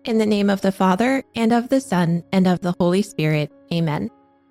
In the name of the Father, and of the Son, and of the Holy Spirit. Amen.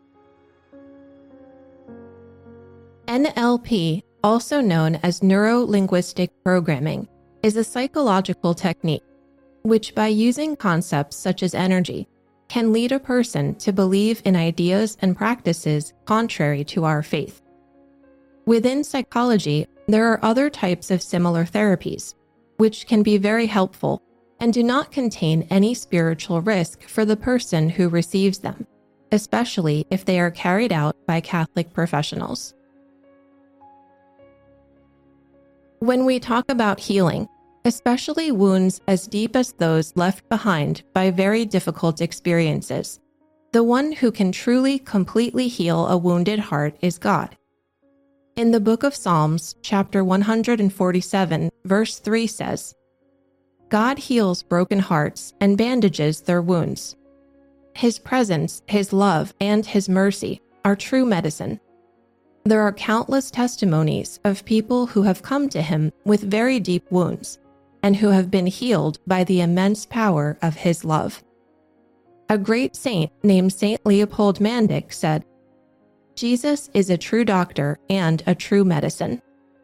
NLP, also known as Neuro-Linguistic Programming, is a psychological technique which, by using concepts such as energy, can lead a person to believe in ideas and practices contrary to our faith. Within psychology, there are other types of similar therapies, which can be very helpful and do not contain any spiritual risk for the person who receives them, especially if they are carried out by Catholic professionals. When we talk about healing, especially wounds as deep as those left behind by very difficult experiences, the one who can truly, completely heal a wounded heart is God. In the book of Psalms, chapter 147, verse 3 says, God heals broken hearts and bandages their wounds. His presence, His love, and His mercy are true medicine. There are countless testimonies of people who have come to Him with very deep wounds and who have been healed by the immense power of His love. A great saint named Saint Leopold Mandic said, Jesus is a true doctor and a true medicine.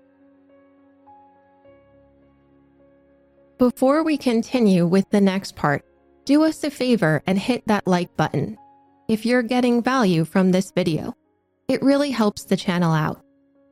Before we continue with the next part, do us a favor and hit that like button. If you're getting value from this video, it really helps the channel out.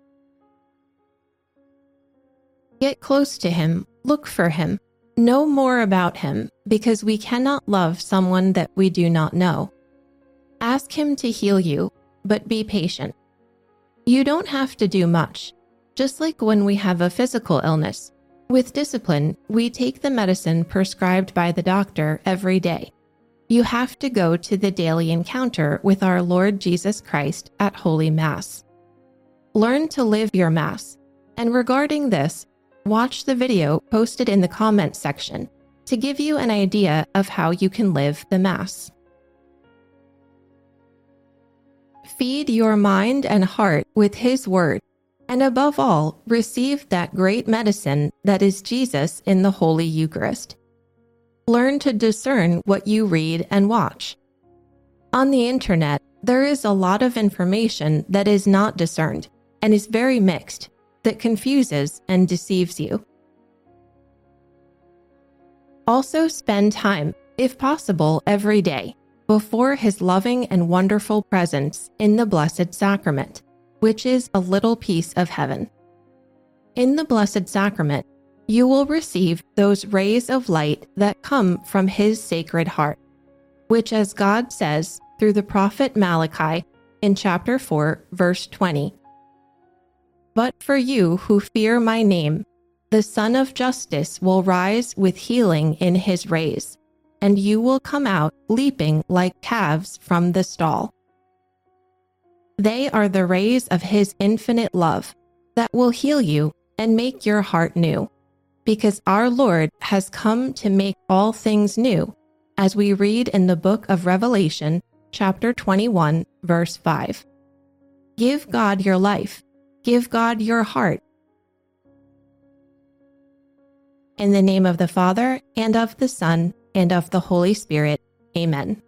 Get close to Him, look for Him, know more about Him, because we cannot love someone that we do not know. Ask Him to heal you, but be patient. You don't have to do much. Just like when we have a physical illness, with discipline, we take the medicine prescribed by the doctor every day. You have to go to the daily encounter with our Lord Jesus Christ at Holy Mass. Learn to live your Mass, and regarding this, watch the video posted in the comments section to give you an idea of how you can live the Mass. Feed your mind and heart with His Word, and above all, receive that great medicine that is Jesus in the Holy Eucharist. Learn to discern what you read and watch. On the internet, there is a lot of information that is not discerned and is very mixed, that confuses and deceives you. Also spend time, if possible every day, before His loving and wonderful presence in the Blessed Sacrament, which is a little piece of heaven. In the Blessed Sacrament, you will receive those rays of light that come from His Sacred Heart, which, as God says through the prophet Malachi in chapter 4, verse 20, But for you who fear my name, the Sun of Justice will rise with healing in His rays, and you will come out leaping like calves from the stall. They are the rays of His infinite love that will heal you and make your heart new, because our Lord has come to make all things new, as we read in the book of Revelation, chapter 21, verse 5. Give God your life. Give God your heart. In the name of the Father, and of the Son, and of the Holy Spirit. Amen.